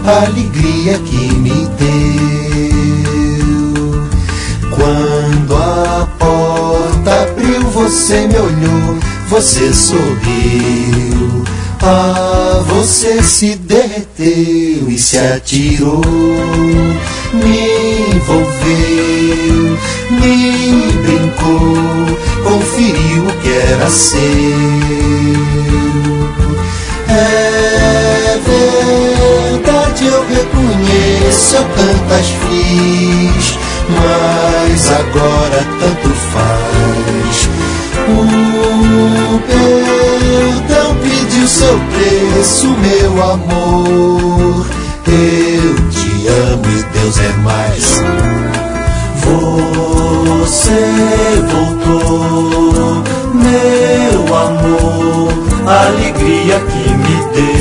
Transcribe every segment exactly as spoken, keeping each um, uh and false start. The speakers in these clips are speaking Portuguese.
a alegria que me deu. Quando a porta abriu, você me olhou, você sorriu. Ah, você se derreteu e se atirou, me envolveu, me brincou, conferiu o que era seu. É verdade, eu reconheço, eu tantas fiz, mas agora tanto faz. O perdão pediu seu preço, meu amor. Eu te amo e Deus é mais. Você voltou, meu amor, a alegria que me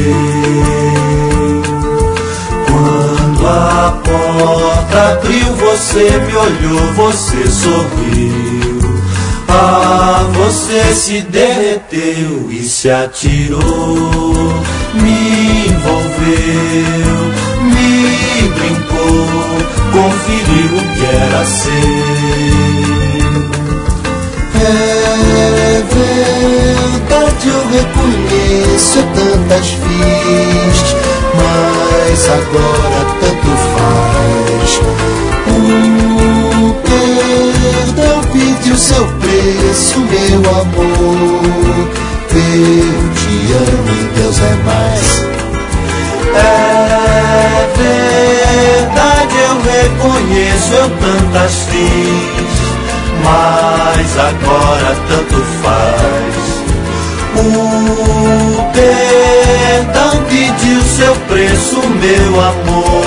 deu. Quando a porta abriu, você me olhou, você sorriu. Ah, você se derreteu e se atirou, me envolveu, me brincou, conferiu o que era seu. É verdade, eu reconheço, eu tantas fiz, mas agora tanto faz. O perdão pediu seu preço, meu amor. Eu te amo e Deus é mais. É verdade, eu reconheço, eu tantas fiz, mas agora tanto faz. O perdão pediu seu preço, meu amor.